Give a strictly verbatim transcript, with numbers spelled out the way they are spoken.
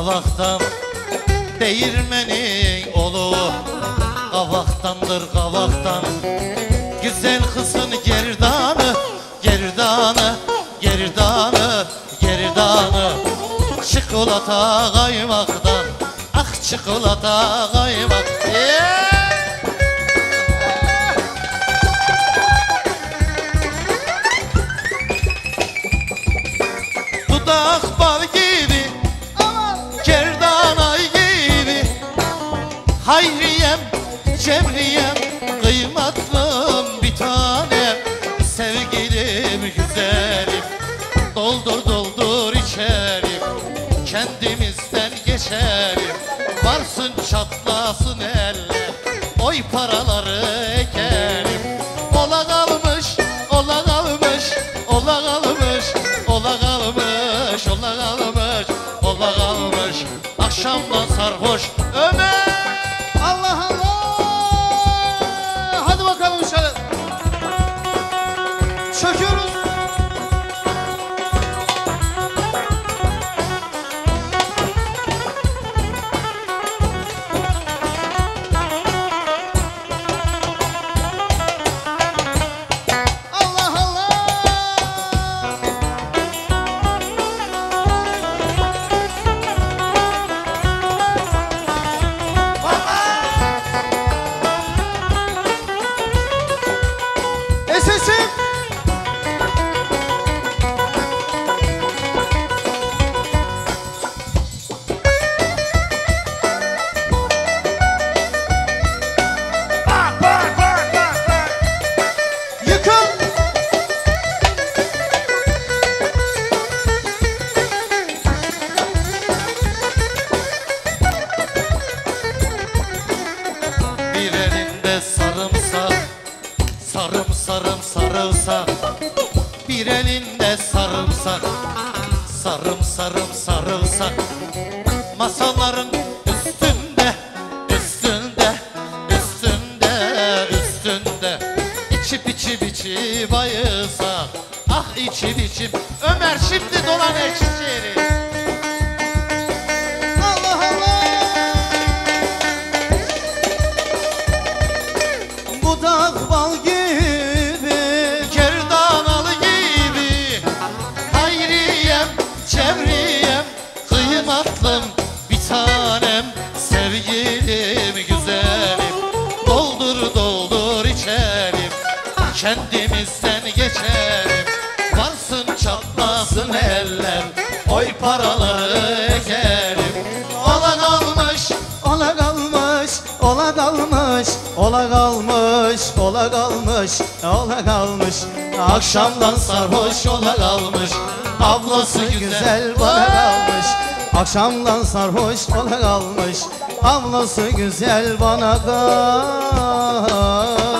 kavaktan, değirmenin olu kavaktandır kavaktan. Güzel kızın gerdanı, gerdanı, gerdanı, gerdanı. Çikolata kaymaktan, ah çikolata kaymak. Yeah! Dudak bal gibi, gerdanay gibi. Hayriyem, Cevriyem, kıymatlım bir tanem. Sevgilim güzelim, doldur doldur içelim. Kendimizden geçelim, varsın çatlasın eller. Oy paraları ekelim. Ola kalmış, ola kalmış, ola kalmış, ola kalmış, ola kalmış, ola kalmış. Akşamdan sarhoş Ömer. Allah Allah! Hadi bakalım şöyle. Çöküyoruz. Allah Allah! Esesim! Yıkıl! Bir elinde sarımsak, sarım sarım sarılsak. Bir elinde sarımsak, sarım sarım sarılsak. Masaların üstünde, üstünde, üstünde, üstünde. İçip içip içip bayılsak. Ah içip içip Ömer şimdi dolan ekşiri. Allah Allah! Budak bal gibi, Gerdanalı gibi. Hayriyem, Cevriyem, kıymatlım bir tanem. Sevgilim güzelim, doldur doldur içelim. Kendimizden geçelim, varsın çatlasın eller. Oy paraları ekelim. Ola kalmış, ola kalmış, ola kalmış, ola kalmış, ola kalmış, ola kalmış. akşamdan sarhoş ola kalmış. Ablası güzel Güzel bana kalmış. Akşamdan sarhoş ola kalmış. Ablası güzel bana kalmış.